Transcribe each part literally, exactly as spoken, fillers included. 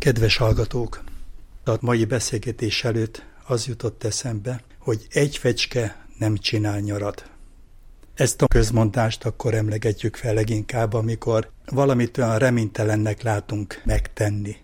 Kedves hallgatók! A mai beszélgetés előtt az jutott eszembe, hogy egy fecske nem csinál nyarat. Ezt a közmondást akkor emlegetjük fel leginkább, amikor valamit olyan reménytelennek látunk megtenni.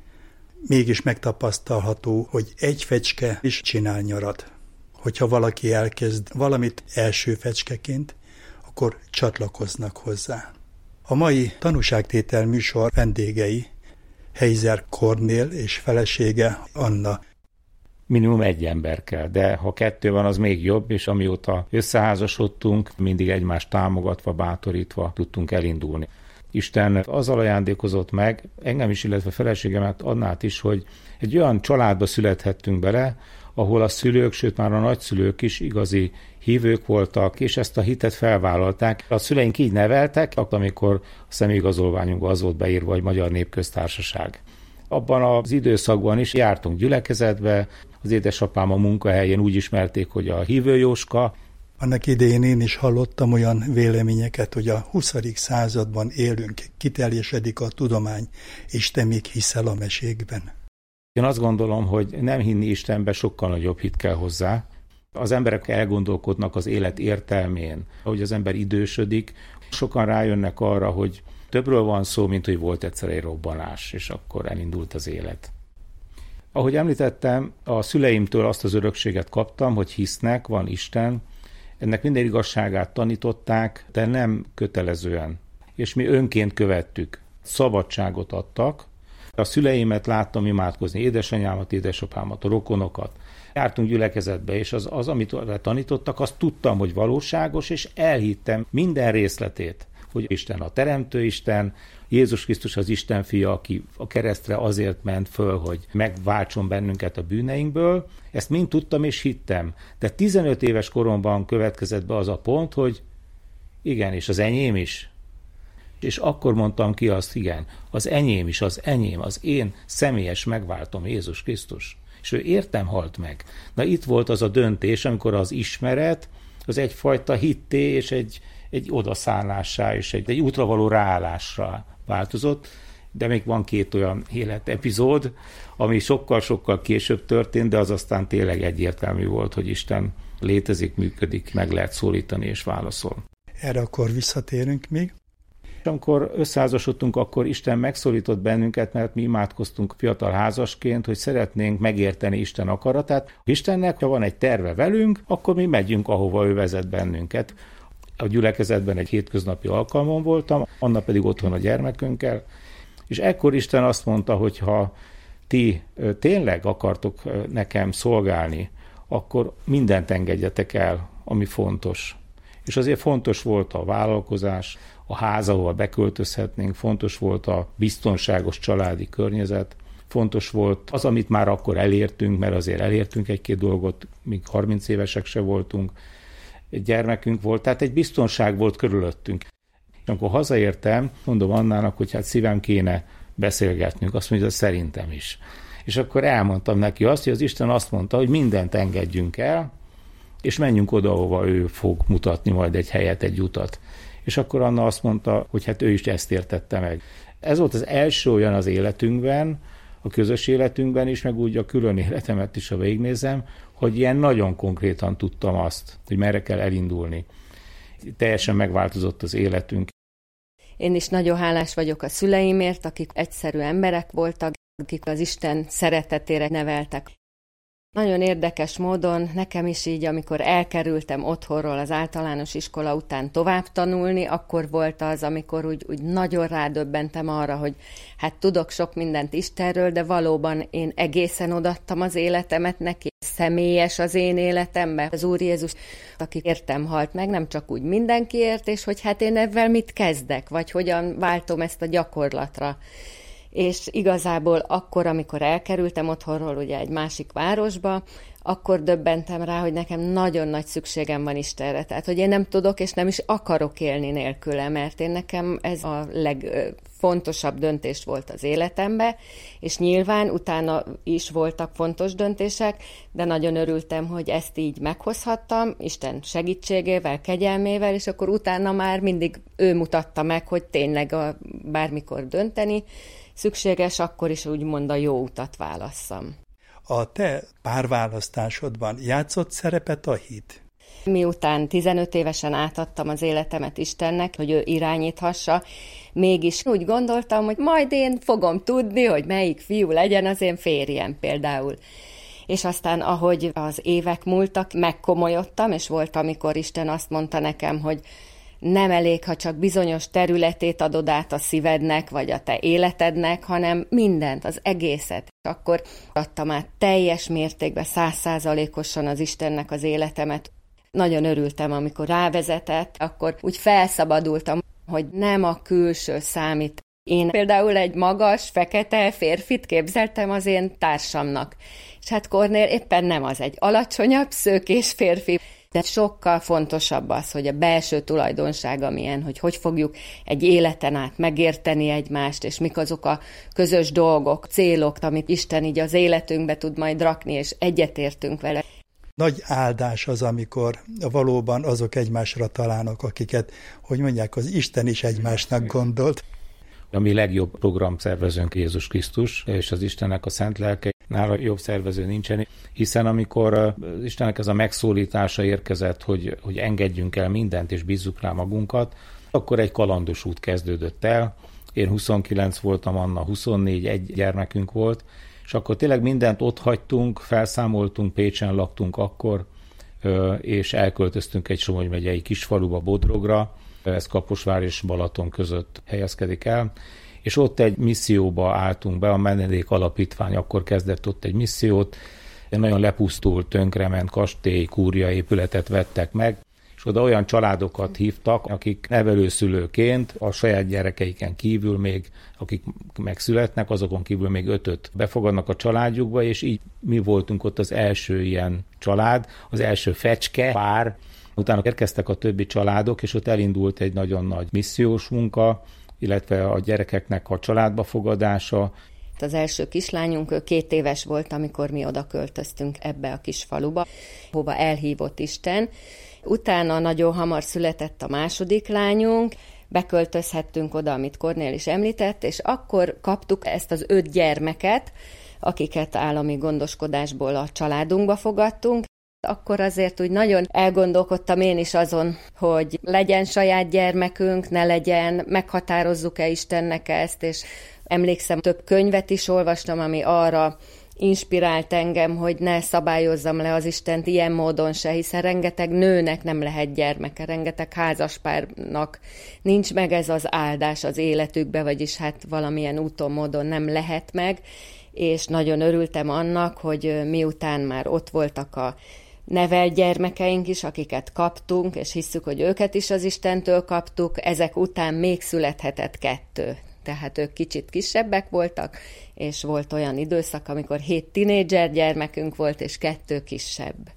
Mégis megtapasztalható, hogy egy fecske is csinál nyarat. Hogyha valaki elkezd valamit első fecskeként, akkor csatlakoznak hozzá. A mai tanúságtétel műsor vendégei Heiser Kornél és felesége Anna. Minimum egy ember kell, de ha kettő van, az még jobb, és amióta összeházasodtunk, mindig egymást támogatva, bátorítva tudtunk elindulni. Isten azzal ajándékozott meg, engem is, illetve feleségemet, Annát is, hogy egy olyan családba születhettünk bele, ahol a szülők, sőt már a nagyszülők is igazi hívők voltak, és ezt a hitet felvállalták. A szüleink így neveltek, amikor a személyigazolványunkban az volt beírva, hogy Magyar Népköztársaság. Abban az időszakban is jártunk gyülekezetbe, az édesapám a munkahelyén úgy ismerték, hogy a hívő Jóska. Annak idején én is hallottam olyan véleményeket, hogy a huszadik században élünk, kiteljesedik a tudomány, és te még hiszel a mesékben. Én azt gondolom, hogy nem hinni Istenbe sokkal nagyobb hit kell hozzá. Az emberek elgondolkodnak az élet értelmén, ahogy az ember idősödik. Sokan rájönnek arra, hogy többről van szó, mint hogy volt egyszer egy robbanás, és akkor elindult az élet. Ahogy említettem, a szüleimtől azt az örökséget kaptam, hogy hisznek, van Isten. Ennek minden igazságát tanították, de nem kötelezően. És mi önként követtük. Szabadságot adtak. A szüleimet láttam imádkozni, édesanyámat, édesapámat, a rokonokat. Jártunk gyülekezetbe, és az, az, amit tanítottak, azt tudtam, hogy valóságos, és elhittem minden részletét, hogy Isten a teremtő Isten, Jézus Krisztus az Isten fia, aki a keresztre azért ment föl, hogy megváltson bennünket a bűneinkből. Ezt mind tudtam és hittem. De tizenöt éves koromban következett be az a pont, hogy igen, és az enyém is. És akkor mondtam ki azt, igen, az enyém is, az enyém, az én személyes megváltom Jézus Krisztus. És ő értem halt meg. Na itt volt az a döntés, amikor az ismeret, az egyfajta hitté és egy, egy odaszállásra és egy, egy útra való ráállásra változott, de még van két olyan életepizód, ami sokkal-sokkal később történt, de az aztán tényleg egyértelmű volt, hogy Isten létezik, működik, meg lehet szólítani és válaszol. Erre akkor visszatérünk még. Amikor összeházasodtunk, akkor Isten megszólított bennünket, mert mi imádkoztunk fiatal házasként, hogy szeretnénk megérteni Isten akaratát. Istennek, ha van egy terve velünk, akkor mi megyünk, ahova ő vezet bennünket. A gyülekezetben egy hétköznapi alkalmon voltam, Anna pedig otthon a gyermekünkkel, és ekkor Isten azt mondta, hogy ha ti tényleg akartok nekem szolgálni, akkor mindent engedjetek el, ami fontos. És azért fontos volt a vállalkozás, a ház, ahol beköltözhetnénk, fontos volt a biztonságos családi környezet, fontos volt az, amit már akkor elértünk, mert azért elértünk egy-két dolgot, míg harminc évesek se voltunk, egy gyermekünk volt, tehát egy biztonság volt körülöttünk. És amikor hazaértem, mondom Annának, hogy hát szívem kéne beszélgetnünk, azt mondja, szerintem is. És akkor elmondtam neki azt, hogy az Isten azt mondta, hogy mindent engedjünk el, és menjünk oda, ahova ő fog mutatni majd egy helyet, egy utat. És akkor Anna azt mondta, hogy hát ő is ezt értette meg. Ez volt az első olyan az életünkben, a közös életünkben is, meg úgy a külön életemet is, ha végignézem, hogy ilyen nagyon konkrétan tudtam azt, hogy merre kell elindulni. Teljesen megváltozott az életünk. Én is nagyon hálás vagyok a szüleimért, akik egyszerű emberek voltak, akik az Isten szeretetére neveltek. Nagyon érdekes módon nekem is így, amikor elkerültem otthonról az általános iskola után tovább tanulni, akkor volt az, amikor úgy, úgy nagyon rádöbbentem arra, hogy hát tudok sok mindent Istenről, de valóban én egészen odaadtam az életemet neki. Személyes az én életemben. Az Úr Jézus, aki értem halt meg, nem csak úgy mindenkiért, és hogy hát én ebben mit kezdek, vagy hogyan váltom ezt a gyakorlatra. És igazából akkor, amikor elkerültem otthonról ugye egy másik városba, akkor döbbentem rá, hogy nekem nagyon nagy szükségem van Istenre. Tehát, hogy én nem tudok és nem is akarok élni nélküle, mert én nekem ez a legfontosabb döntés volt az életemben, és nyilván utána is voltak fontos döntések, de nagyon örültem, hogy ezt így meghozhattam, Isten segítségével, kegyelmével, és akkor utána már mindig ő mutatta meg, hogy tényleg a, bármikor dönteni, szükséges, akkor is úgymond a jó utat válasszam. A te párválasztásodban játszott szerepet a hit? Miután tizenöt évesen átadtam az életemet Istennek, hogy ő irányíthassa, mégis úgy gondoltam, hogy majd én fogom tudni, hogy melyik fiú legyen az én férjem például. És aztán, ahogy az évek múltak, megkomolyodtam, és volt, amikor Isten azt mondta nekem, hogy nem elég, ha csak bizonyos területét adod át a szívednek, vagy a te életednek, hanem mindent, az egészet. Akkor adtam át teljes mértékben, százszázalékosan az Istennek az életemet. Nagyon örültem, amikor rávezetett, akkor úgy felszabadultam, hogy nem a külső számít. Én például egy magas, fekete férfit képzeltem az én társamnak. És hát Kornél éppen nem az, egy alacsonyabb, szőkés férfi. De sokkal fontosabb az, hogy a belső tulajdonsága milyen, hogy hogy fogjuk egy életen át megérteni egymást, és mik azok a közös dolgok, célok, amit Isten így az életünkbe tud majd rakni, és egyetértünk vele. Nagy áldás az, amikor valóban azok egymásra találnak, akiket, hogy mondják, az Isten is egymásnak gondolt. A mi legjobb programszervezőnk Jézus Krisztus, és az Istennek a szent lelke, nála jobb szervező nincsen, hiszen amikor az Istennek ez a megszólítása érkezett, hogy, hogy engedjünk el mindent, és bízzuk rá magunkat, akkor egy kalandos út kezdődött el. Én huszonkilenc voltam, Anna huszonnégy, egy gyermekünk volt, és akkor tényleg mindent ott hagytunk, felszámoltunk, Pécsen laktunk akkor, és elköltöztünk egy Somogy megyei kisfaluba, Bodrogra, ez Kaposvár és Balaton között helyezkedik el, és ott egy misszióba álltunk be, a Menedék Alapítvány akkor kezdett ott egy missziót, egy nagyon lepusztult, tönkrement kastély, kúria épületet vettek meg, és oda olyan családokat hívtak, akik nevelőszülőként a saját gyerekeiken kívül még, akik megszületnek, azokon kívül még ötöt befogadnak a családjukba, és így mi voltunk ott az első ilyen család, az első fecske pár. Utána érkeztek a többi családok, és ott elindult egy nagyon nagy missziós munka, illetve a gyerekeknek a családba fogadása. Az első kislányunk, ő két éves volt, amikor mi oda költöztünk ebbe a kis faluba, hova elhívott Isten. Utána nagyon hamar született a második lányunk, beköltözhettünk oda, amit Kornél is említett, és akkor kaptuk ezt az öt gyermeket, akiket állami gondoskodásból a családunkba fogadtunk. Akkor azért úgy nagyon elgondolkodtam én is azon, hogy legyen saját gyermekünk, ne legyen, meghatározzuk-e Istennek ezt, és emlékszem, több könyvet is olvastam, ami arra inspirált engem, hogy ne szabályozzam le az Istent ilyen módon se, hiszen rengeteg nőnek nem lehet gyermeke, rengeteg házaspárnak nincs meg ez az áldás az életükbe, vagyis hát valamilyen úton, módon nem lehet meg, és nagyon örültem annak, hogy miután már ott voltak a nevelt gyermekeink is, akiket kaptunk, és hisszük, hogy őket is az Istentől kaptuk, ezek után még születhetett kettő. Tehát ők kicsit kisebbek voltak, és volt olyan időszak, amikor hét tinédzser gyermekünk volt, és kettő kisebb.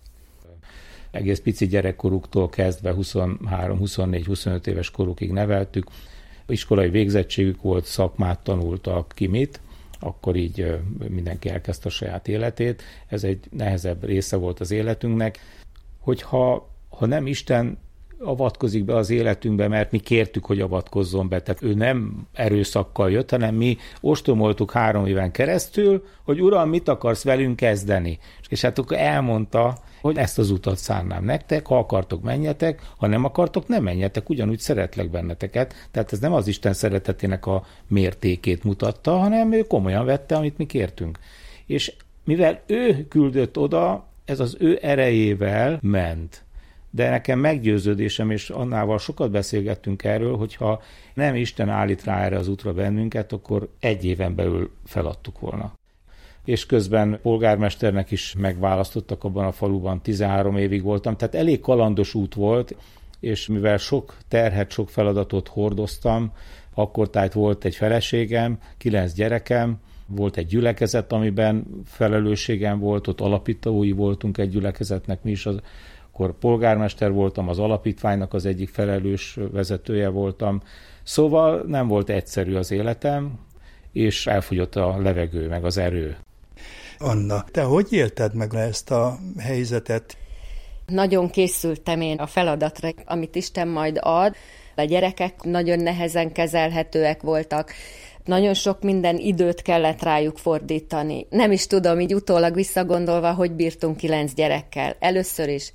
Egész pici gyerekkoruktól kezdve huszonhárom, huszonnégy, huszonöt éves korukig neveltük. Iskolai végzettségük volt, szakmát tanultak ki mit, akkor így mindenki elkezdte a saját életét. Ez egy nehezebb része volt az életünknek. Hogyha ha nem Isten avatkozik be az életünkbe, mert mi kértük, hogy avatkozzon be. Tehát ő nem erőszakkal jött, hanem mi ostromoltuk három éven keresztül, hogy Uram, mit akarsz velünk kezdeni? És hát akkor elmondta, hogy ezt az utat szánnám nektek, ha akartok, menjetek, ha nem akartok, nem menjetek, ugyanúgy szeretlek benneteket. Tehát ez nem az Isten szeretetének a mértékét mutatta, hanem ő komolyan vette, amit mi kértünk. És mivel ő küldött oda, ez az ő erejével ment. De nekem meggyőződésem, és annával sokat beszélgettünk erről, hogyha nem Isten állít rá erre az útra bennünket, akkor egy éven belül feladtuk volna. És közben polgármesternek is megválasztottak abban a faluban, tizenhárom évig voltam, tehát elég kalandos út volt, és mivel sok terhet, sok feladatot hordoztam, akkor tájt volt egy feleségem, kilenc gyerekem, volt egy gyülekezet, amiben felelősségem volt, ott alapítói voltunk egy gyülekezetnek, mi is az, akkor polgármester voltam, az alapítványnak az egyik felelős vezetője voltam. Szóval nem volt egyszerű az életem, és elfogyott a levegő, meg az erő. Anna, te hogy élted meg ezt a helyzetet? Nagyon készültem én a feladatra, amit Isten majd ad. A gyerekek nagyon nehezen kezelhetőek voltak. Nagyon sok minden időt kellett rájuk fordítani. Nem is tudom, így utólag visszagondolva, hogy bírtunk kilenc gyerekkel. Először is,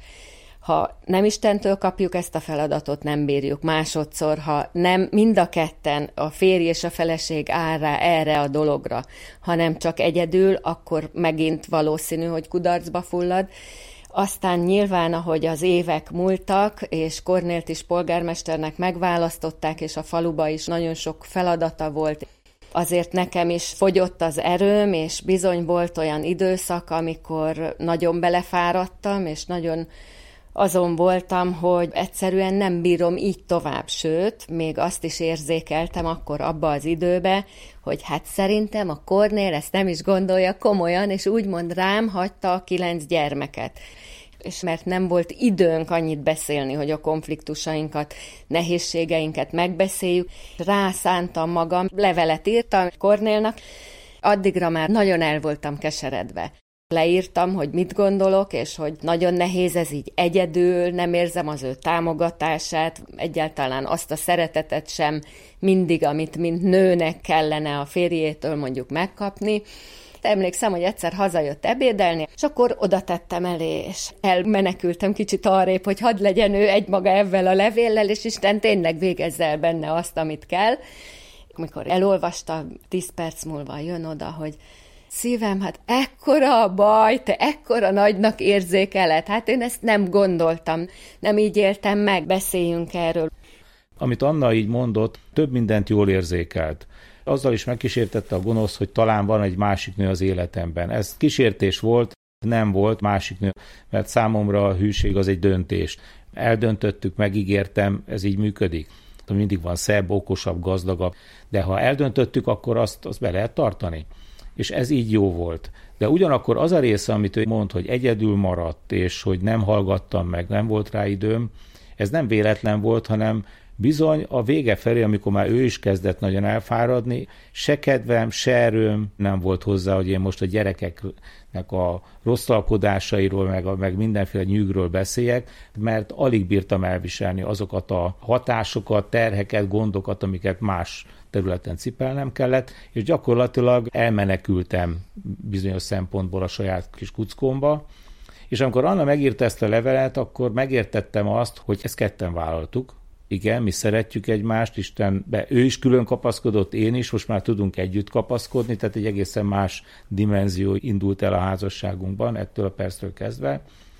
ha nem Istentől kapjuk ezt a feladatot, nem bírjuk. Másodszor, ha nem mind a ketten, a férj és a feleség áll rá erre a dologra, hanem csak egyedül, akkor megint valószínű, hogy kudarcba fullad. Aztán nyilván, ahogy az évek múltak, és Kornélt is polgármesternek megválasztották, és a faluba is nagyon sok feladata volt, azért nekem is fogyott az erőm, és bizony volt olyan időszak, amikor nagyon belefáradtam, és nagyon azon voltam, hogy egyszerűen nem bírom így tovább, sőt, még azt is érzékeltem akkor abba az időbe, hogy hát szerintem a Kornél ezt nem is gondolja komolyan, és úgymond rám hagyta a kilenc gyermeket. És mert nem volt időnk annyit beszélni, hogy a konfliktusainkat, nehézségeinket megbeszéljük, rászántam magam, levelet írtam Kornélnak, addigra már nagyon el voltam keseredve. Leírtam, hogy mit gondolok, és hogy nagyon nehéz ez így egyedül, nem érzem az ő támogatását, egyáltalán azt a szeretetet sem mindig, amit mint nőnek kellene a férjétől mondjuk megkapni. Emlékszem, hogy egyszer hazajött ebédelni, és akkor oda tettem elé, és elmenekültem kicsit arrébb, hogy hadd legyen ő egymaga ezzel a levéllel, és Isten tényleg végezze el benne azt, amit kell. Amikor elolvasta, tíz perc múlva jön oda, hogy szívem, hát ekkora a baj, te ekkora nagynak érzékeled. Hát én ezt nem gondoltam, nem így éltem meg, beszéljünk erről. Amit Anna így mondott, több mindent jól érzékelt. Azzal is megkísértette a gonosz, hogy talán van egy másik nő az életemben. Ez kísértés volt, nem volt másik nő, mert számomra a hűség az egy döntés. Eldöntöttük, megígértem, ez így működik. Mindig van szebb, okosabb, gazdagabb, de ha eldöntöttük, akkor azt, azt be lehet tartani. És ez így jó volt. De ugyanakkor az a része, amit ő mond, hogy egyedül maradt, és hogy nem hallgattam meg, nem volt rá időm, ez nem véletlen volt, hanem bizony a vége felé, amikor már ő is kezdett nagyon elfáradni, se kedvem, se erőm nem volt hozzá, hogy én most a gyerekeknek a rosszalkodásairól, meg, a, meg mindenféle nyűgről beszéljek, mert alig bírtam elviselni azokat a hatásokat, terheket, gondokat, amiket más területen cipelnem kellett, és gyakorlatilag elmenekültem bizonyos szempontból a saját kis kuckómba, és amikor Anna megírta ezt a levelet, akkor megértettem azt, hogy ezt ketten vállaltuk. Igen, mi szeretjük egymást, Istenbe ő is külön kapaszkodott, én is, most már tudunk együtt kapaszkodni, tehát egy egészen más dimenzió indult el a házasságunkban, ettől a perctől kezdve.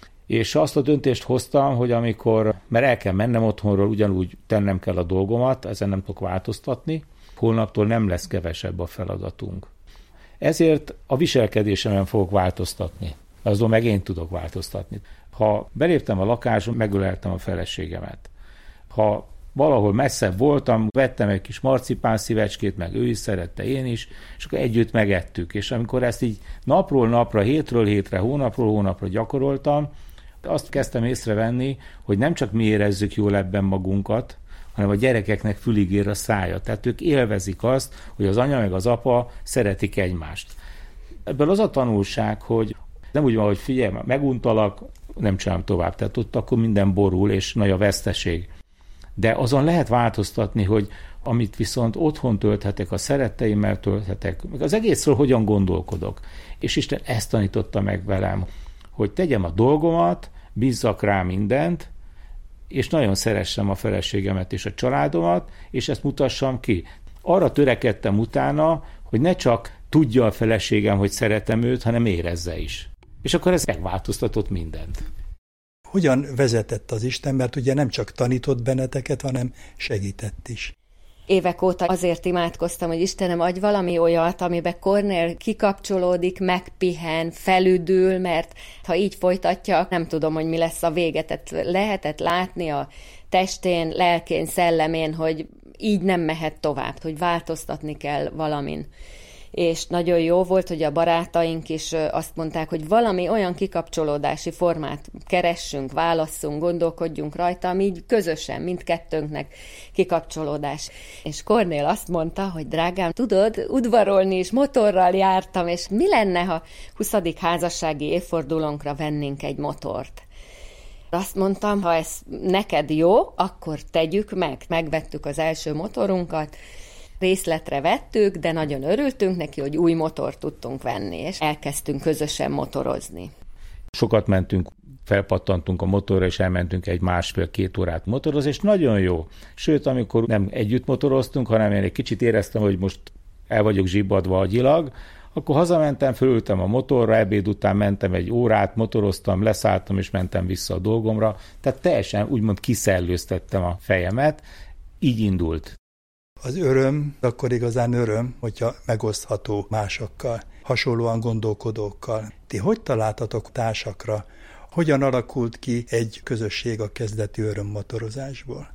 És azt a döntést hoztam, hogy amikor, mert el kell mennem otthonról, ugyanúgy tennem kell a dolgomat, ezen nem tudok változtatni, holnaptól nem lesz kevesebb a feladatunk. Ezért a viselkedésemen fogok változtatni. Azon meg én tudok változtatni. Ha beléptem a lakásba, megöleltem a feleségemet. Ha valahol messzebb voltam, vettem egy kis marcipán szívecskét, meg ő is szerette, én is, és akkor együtt megettük. És amikor ezt így napról napra, hétről hétre, hónapról hónapra gyakoroltam, azt kezdtem észrevenni, hogy nem csak mi érezzük jól ebben magunkat, hanem a gyerekeknek fülig ér a szája. Tehát ők élvezik azt, hogy az anya meg az apa szeretik egymást. Ebből az a tanulság, hogy nem úgy van, hogy figyelj, meguntalak, nem csinálom tovább. Tehát ott akkor minden borul, és nagy a veszteség. De azon lehet változtatni, hogy amit viszont otthon tölthetek, a szeretteimmel tölthetek, meg az egészről hogyan gondolkodok. És Isten ezt tanította meg velem, hogy tegyem a dolgomat, bízzak rá mindent, és nagyon szeressem a feleségemet és a családomat, és ezt mutassam ki. Arra törekedtem utána, hogy ne csak tudja a feleségem, hogy szeretem őt, hanem érezze is. És akkor ez megváltoztatott mindent. Hogyan vezetett az Isten, mert ugye nem csak tanított benneteket, hanem segített is. Évek óta azért imádkoztam, hogy Istenem, adj valami olyat, amiben Kornél kikapcsolódik, megpihen, felüdül, mert ha így folytatja, nem tudom, hogy mi lesz a vége. Tehát lehetett látni a testén, lelkén, szellemén, hogy így nem mehet tovább, hogy változtatni kell valamin. És nagyon jó volt, hogy a barátaink is azt mondták, hogy valami olyan kikapcsolódási formát keressünk, válasszunk, gondolkodjunk rajta, ami így közösen, mindkettőnknek kikapcsolódás. És Kornél azt mondta, hogy drágám, tudod, udvarolni is motorral jártam, és mi lenne, ha huszadik házassági évfordulónkra vennénk egy motort? Azt mondtam, ha ez neked jó, akkor tegyük meg. Megvettük az első motorunkat, részletre vettük, de nagyon örültünk neki, hogy új motort tudtunk venni, és elkezdtünk közösen motorozni. Sokat mentünk, felpattantunk a motorra, és elmentünk egy másfél-két órát motorozni, és nagyon jó. Sőt, amikor nem együtt motoroztunk, hanem én egy kicsit éreztem, hogy most el vagyok zsibbadva agyilag, akkor hazamentem, fölültem a motorra, ebéd után mentem egy órát, motoroztam, leszálltam, és mentem vissza a dolgomra. Tehát teljesen úgymond kiszellőztettem a fejemet, így indult. Az öröm akkor igazán öröm, hogyha megosztható másokkal, hasonlóan gondolkodókkal. Ti hogy találtatok társakra? Hogyan alakult ki egy közösség a kezdeti örömmotorozásból?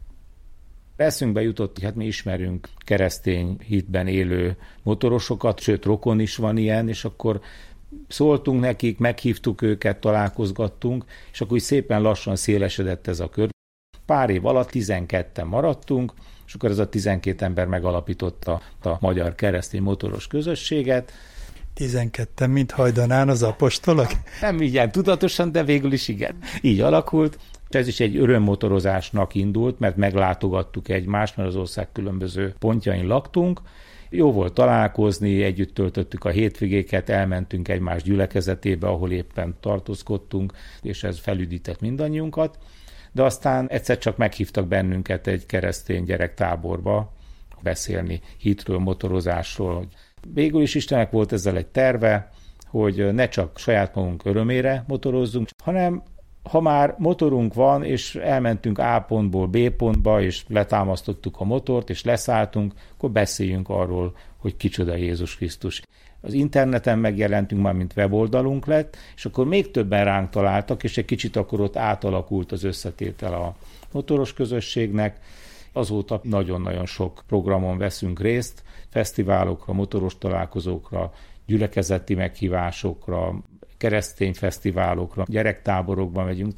Eszünkbe jutott, hogy hát mi ismerünk keresztény hitben élő motorosokat, sőt rokon is van ilyen, és akkor szóltunk nekik, meghívtuk őket, találkozgattunk, és akkor így szépen lassan szélesedett ez a kör. Pár év alatt tizenketten maradtunk, és akkor ez a tizenkét ember megalapította a Magyar Keresztény Motoros Közösséget. Tizenketten, mint hajdanán az apostolok? Nem így ilyen tudatosan, de végül is igen. Így alakult. Ez is egy örömmotorozásnak indult, mert meglátogattuk egymást, mert az ország különböző pontjain laktunk. Jó volt találkozni, együtt töltöttük a hétvégéket, elmentünk egymás gyülekezetébe, ahol éppen tartózkodtunk, és ez felüdített mindannyiunkat. De aztán egyszer csak meghívtak bennünket egy keresztény gyerektáborba beszélni hitről, motorozásról. Végül is Istennek volt ezzel egy terve, hogy ne csak saját magunk örömére motorozzunk, hanem ha már motorunk van, és elmentünk A pontból B pontba, és letámasztottuk a motort, és leszálltunk, akkor beszéljünk arról, hogy kicsoda Jézus Krisztus. Az interneten megjelentünk, már mint weboldalunk lett, és akkor még többen ránk találtak, és egy kicsit akkor ott átalakult az összetétel a motoros közösségnek. Azóta nagyon-nagyon sok programon veszünk részt, fesztiválokra, motoros találkozókra, gyülekezeti meghívásokra, keresztény fesztiválokra, gyerektáborokba megyünk.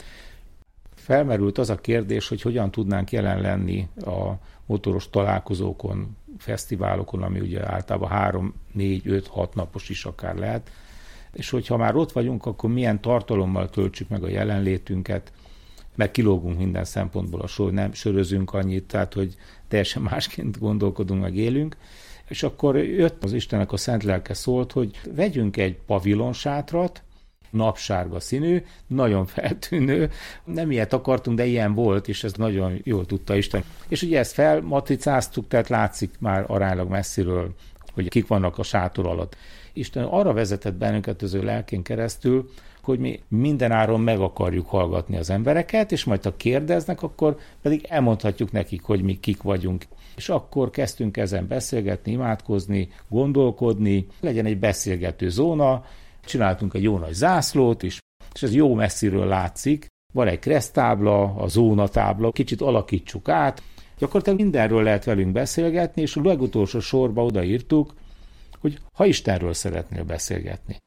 Felmerült az a kérdés, hogy hogyan tudnánk jelen lenni a motoros találkozókon, fesztiválokon, ami ugye általában három, négy, öt, hat napos is akár lehet, és hogyha már ott vagyunk, akkor milyen tartalommal töltsük meg a jelenlétünket, meg kilógunk minden szempontból a sor, nem sörözünk annyit, tehát hogy teljesen másként gondolkodunk, meg élünk. És akkor jött az Istennek a szent lelke szólt, hogy vegyünk egy pavilonsátrat, napsárga színű, nagyon feltűnő, nem ilyet akartunk, de ilyen volt, és ez nagyon jól tudta Isten. És ugye ezt felmatricáztuk, tehát látszik már aránylag messziről, hogy kik vannak a sátor alatt. Isten arra vezetett bennünket az ő lelkén keresztül, hogy mi mindenáron meg akarjuk hallgatni az embereket, és majd ha kérdeznek, akkor pedig elmondhatjuk nekik, hogy mi kik vagyunk. És akkor kezdtünk ezen beszélgetni, imádkozni, gondolkodni, legyen egy beszélgető zóna, csináltunk egy jó nagy zászlót is, és ez jó messziről látszik. Van egy kereszttábla, a zónatábla, kicsit alakítsuk át. Gyakorlatilag mindenről lehet velünk beszélgetni, és a legutolsó sorba odaírtuk, hogy ha Istenről szeretnél beszélgetni.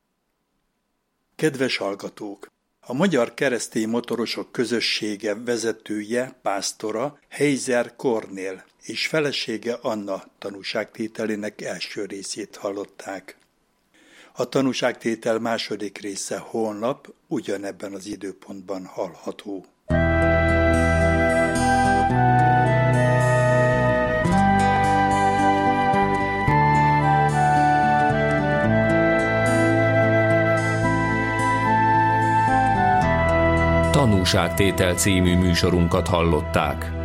Kedves hallgatók! A Magyar Keresztény Motorosok Közössége vezetője, pásztora Heizer Kornél és felesége Anna tanúságtételének első részét hallották. A tanúságtétel második része holnap ugyanebben az időpontban hallható. Tanúságtétel című műsorunkat hallották.